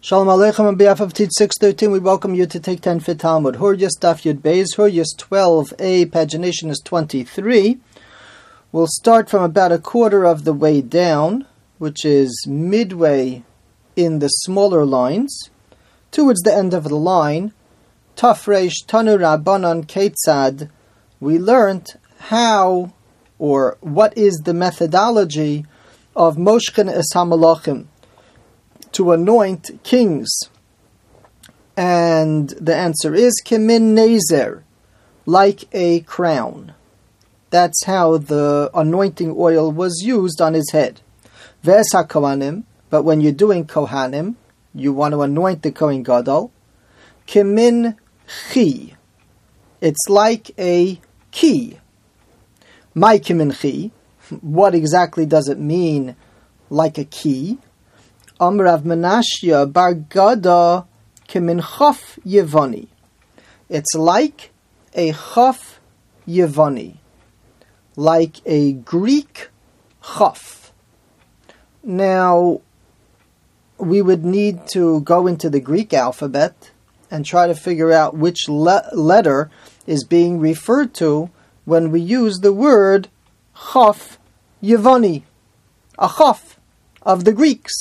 Shalom Aleichem. On behalf of Teach 613, we welcome you to Take 10 Fit Talmud. Huryas Daf Yud Beis, Huryas 12a, pagination is 23. We'll start from about a quarter of the way down, which is midway in the smaller lines, towards the end of the line. Tafresh Tanu Rabbanan Ketzad. We learned how, or what is the methodology of Moshchen es HaMalachim, to anoint kings. And the answer is Kimin Nezer, like a crown. That's how the anointing oil was used on his head. Ves HaKohanim, but when you're doing Kohanim, you want to anoint the Kohen Gadol. Kimin Chi, it's like a key. My Kimin Chi, what exactly does it mean, like a key? Rav Menashia bar Gada kimin chaf yevani. It's like a chaf yevani, like a Greek chaf. Now, we would need to go into the Greek alphabet and try to figure out which letter is being referred to when we use the word chaf yevani, a chaf of the Greeks.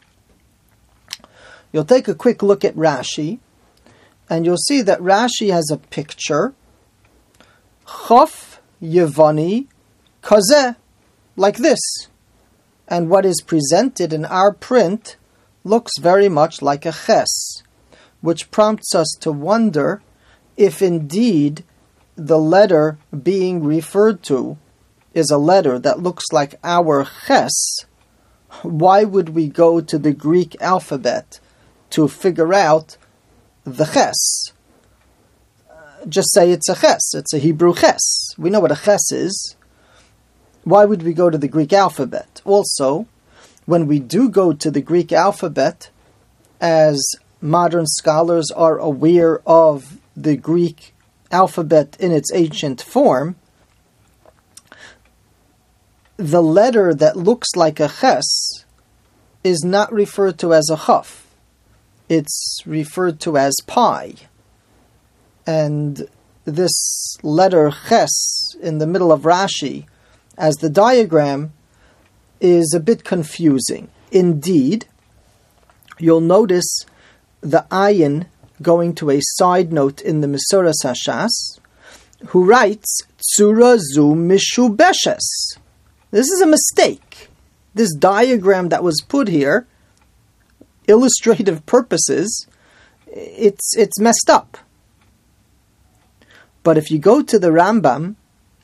You'll take a quick look at Rashi, and you'll see that Rashi has a picture, Chaf Yevani Kazeh, like this. And what is presented in our print looks very much like a ches, which prompts us to wonder if indeed the letter being referred to is a letter that looks like our ches. Why would we go to the Greek alphabet to figure out the ches? Just say it's a ches. It's a Hebrew ches. We know what a ches is. Why would we go to the Greek alphabet? Also, when we do go to the Greek alphabet, as modern scholars are aware of the Greek alphabet in its ancient form, the letter that looks like a ches is not referred to as a chaf. It's referred to as pi. And this letter ches in the middle of Rashi, as the diagram, is a bit confusing. Indeed, you'll notice the ayin going to a side note in the Mesuras Hashas, who writes, Tzura zu mishubeshes. This is a mistake. This diagram that was put here, illustrative purposes, it's messed up. But if you go to the Rambam,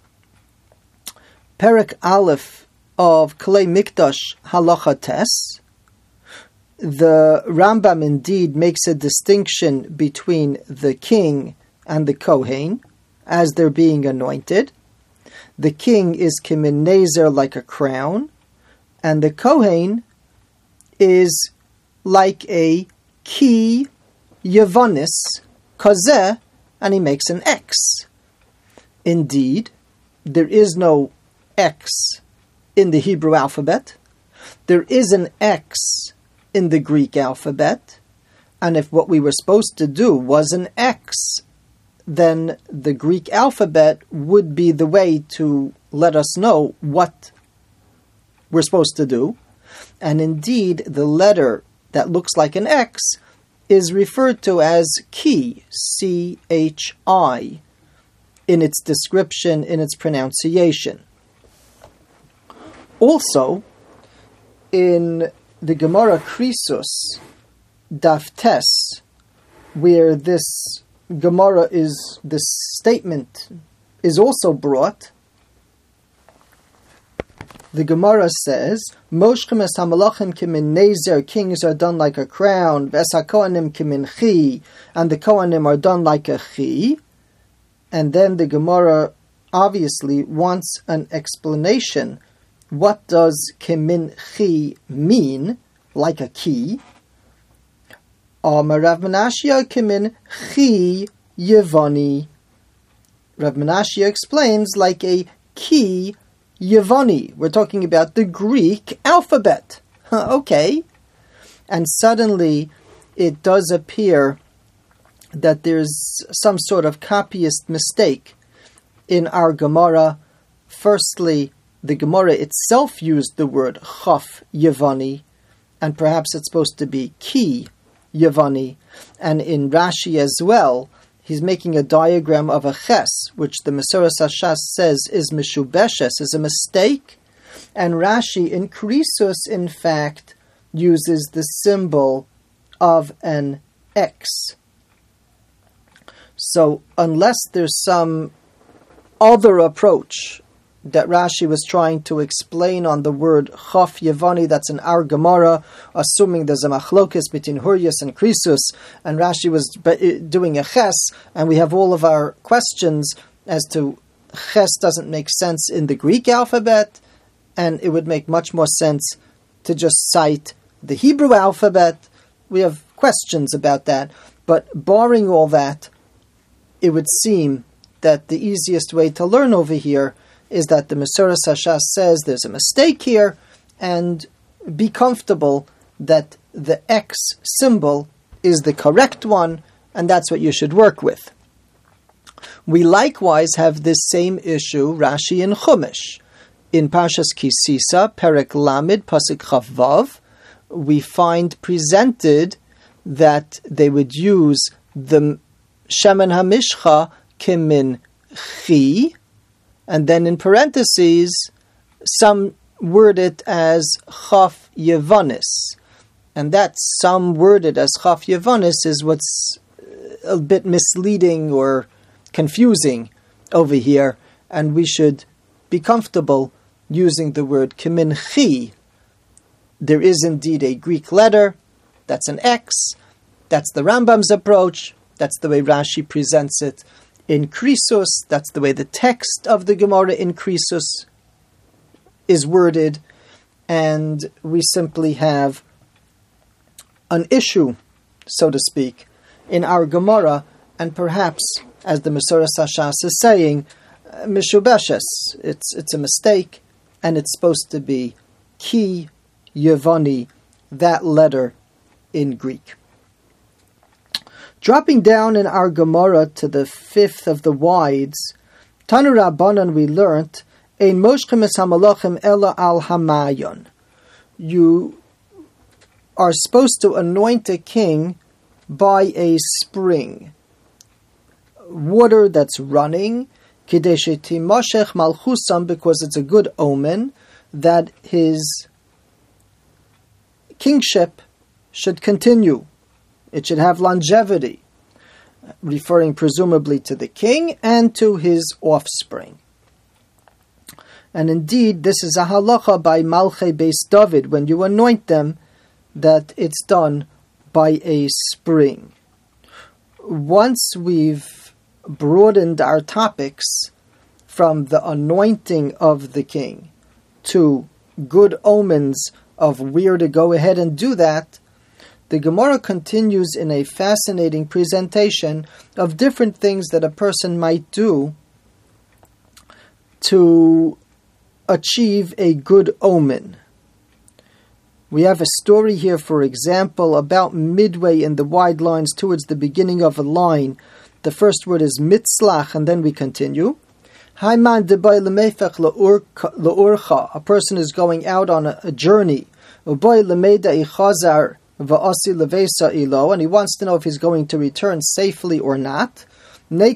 Perek Aleph of Klei Mikdash Halacha Tes, the Rambam indeed makes a distinction between the king and the Kohen as they're being anointed. The king is Kimin Nezer, like a crown, and the Kohen is like a ki yevonis kazeh, and he makes an X. Indeed, there is no X in the Hebrew alphabet. There is an X in the Greek alphabet, and if what we were supposed to do was an X, then the Greek alphabet would be the way to let us know what we're supposed to do. And indeed, the letter that looks like an X is referred to as chi, C-H-I, in its description, in its pronunciation. Also, in the Gemara Krisus, Daf Tes, where this statement is also brought, the Gemara says, Moshchem es HaMalachim kimin nezer, kings are done like a crown, ves HaKohanim kimin chi, and the Kohanim are done like a chi. And then the Gemara obviously wants an explanation. What does kimin chi mean, like a key? Rav Menashia kimin chi yevani. Rav Menashia explains, like a key Yevani. We're talking about the Greek alphabet. Okay. And suddenly it does appear that there's some sort of copyist mistake in our Gemara. Firstly, the Gemara itself used the word Chaf Yevani, and perhaps it's supposed to be Ki Yevani. And in Rashi as well, he's making a diagram of a ches, which the Mesoras Hashas says is Meshubeshes, is a mistake. And Rashi in Krisus, in fact, uses the symbol of an X. So unless there's some other approach that Rashi was trying to explain on the word Chaf Yevani, that's in our Gemara, assuming there's a machlokes between Hurrius and Krisus, and Rashi was doing a ches, and we have all of our questions as to ches doesn't make sense in the Greek alphabet, and it would make much more sense to just cite the Hebrew alphabet. We have questions about that, but barring all that, it would seem that the easiest way to learn over here is that the Mesoras Hashas says there's a mistake here, and be comfortable that the X symbol is the correct one, and that's what you should work with. We likewise have this same issue, Rashi in Chumash. In Parshas Kisisa, Perek Lamed, Pasuk Chaf Vav, we find presented that they would use the Shemen HaMishcha Kimin Chi, and then in parentheses, some word it as Chaf Yevanis. And that some worded as Chaf Yevanis is what's a bit misleading or confusing over here, and we should be comfortable using the word Kimin Chi. There is indeed a Greek letter, that's an X, that's the Rambam's approach, that's the way Rashi presents it in Krisus, that's the way the text of the Gemara in Krisus is worded, and we simply have an issue, so to speak, in our Gemara, and perhaps, as the Mesoras Hashas is saying, Meshubeshes, it's a mistake, and it's supposed to be Ki Yevani, that letter in Greek. Dropping down in our Gemara to the fifth of the wides, Tanu Rabbanan we learnt, Ein moshchem es hamalachim ela al hamayon. You are supposed to anoint a king by a spring. Water that's running, kidei shetimashech malchusam, because it's a good omen that his kingship should continue. It should have longevity, referring presumably to the king and to his offspring. And indeed, this is a halacha by Malchei Beis David, when you anoint them, that it's done by a spring. Once we've broadened our topics from the anointing of the king to good omens of where to go ahead and do that, the Gemara continues in a fascinating presentation of different things that a person might do to achieve a good omen. We have a story here, for example, about midway in the wide lines towards the beginning of a line. The first word is mitzlach, and then we continue. A person is going out on a journey. And he wants to know if he's going to return safely or not. He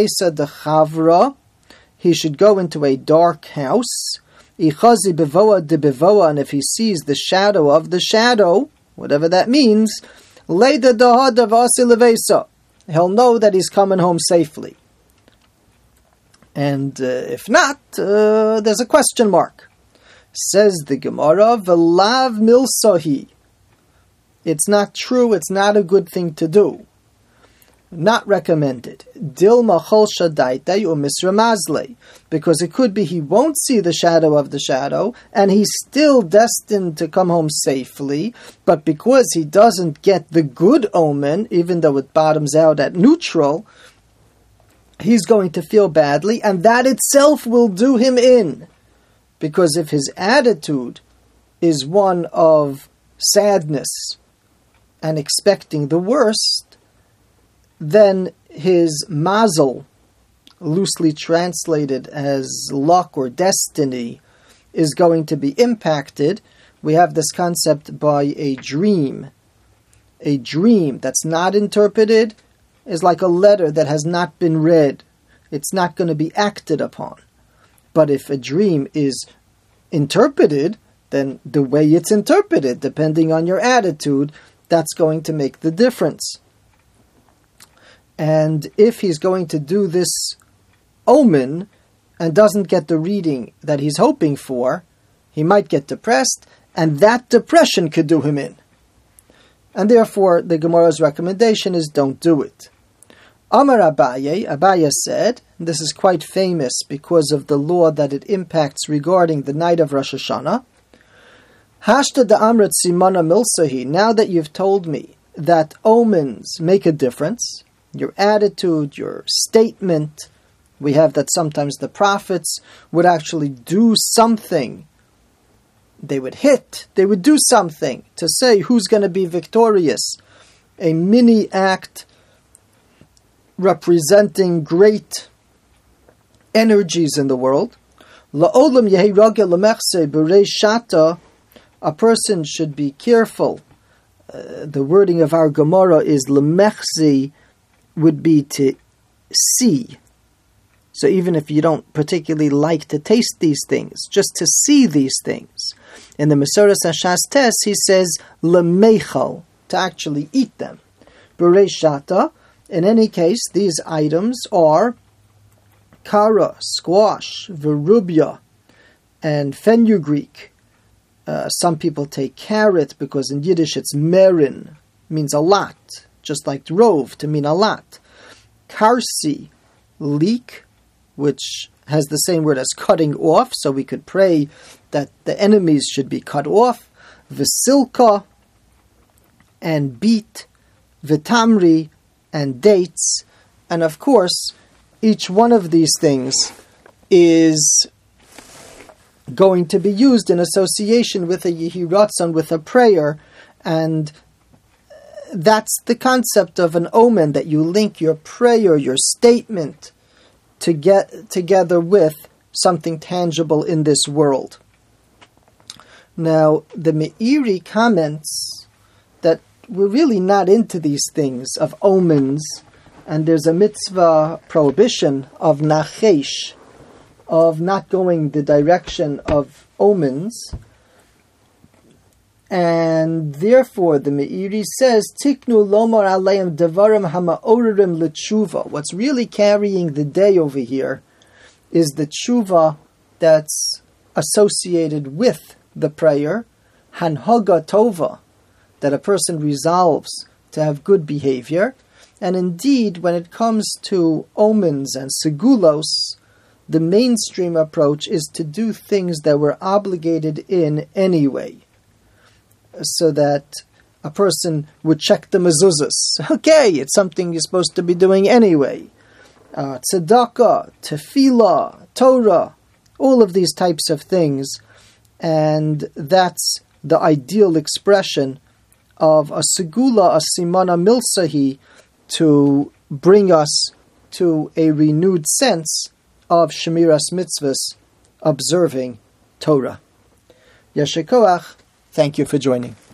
should go into a dark house. And if he sees the shadow of the shadow, whatever that means, he'll know that he's coming home safely. And if not, there's a question mark. Says the Gemara, V'lav milsohi. It's not true, it's not a good thing to do. Not recommended. Dilma chol shadaitei or misramazle. Because it could be he won't see the shadow of the shadow, and he's still destined to come home safely, but because he doesn't get the good omen, even though it bottoms out at neutral, he's going to feel badly, and that itself will do him in. Because if his attitude is one of sadness, and expecting the worst, then his mazel, loosely translated as luck or destiny, is going to be impacted. We have this concept by a dream. A dream that's not interpreted is like a letter that has not been read. It's not going to be acted upon. But if a dream is interpreted, then the way it's interpreted, depending on your attitude, that's going to make the difference. And if he's going to do this omen and doesn't get the reading that he's hoping for, he might get depressed, and that depression could do him in. And therefore, the Gemara's recommendation is don't do it. Amar Abaye said, this is quite famous because of the law that it impacts regarding the night of Rosh Hashanah, Hashta da'amrat simana milsahi, now that you've told me that omens make a difference, your attitude, your statement, we have that sometimes the prophets would actually do something. They would do something to say who's going to be victorious. A mini act representing great energies in the world. La'olam yehi ragel lemechse b'reish shata. A person should be careful. The wording of our Gemara is lemechse, would be to see. So even if you don't particularly like to taste these things, just to see these things. In the Mesoras HaShastes, he says lemeichal, to actually eat them. B'reish shata. In any case, these items are kara, squash, verubia, and fenugreek. Some people take carrot because in Yiddish it's merin, means a lot, just like drove to mean a lot. Karsi, leek, which has the same word as cutting off, so we could pray that the enemies should be cut off. Vasilka, and beet, vitamri, and dates. And of course, each one of these things is going to be used in association with a Yehi Ratzon, with a prayer, and that's the concept of an omen, that you link your prayer, your statement, to get together with something tangible in this world. Now, the Meiri comments that we're really not into these things of omens, and there's a mitzvah prohibition of nachesh, of not going the direction of omens, and therefore the Meiri says, Tiknu lomar aleim devarim hama'oririm l'tshuva. What's really carrying the day over here is the tshuva that's associated with the prayer, hanhaga tova, that a person resolves to have good behavior. And indeed, when it comes to omens and segulos, the mainstream approach is to do things that we're obligated in anyway, so that a person would check the mezuzahs. Okay, it's something you're supposed to be doing anyway. Tzedakah, tefillah, Torah, all of these types of things. And that's the ideal expression of a segula, a simana milsahi, to bring us to a renewed sense of Shemiras Mitzvahs, observing Torah. Yasher Koach, thank you for joining.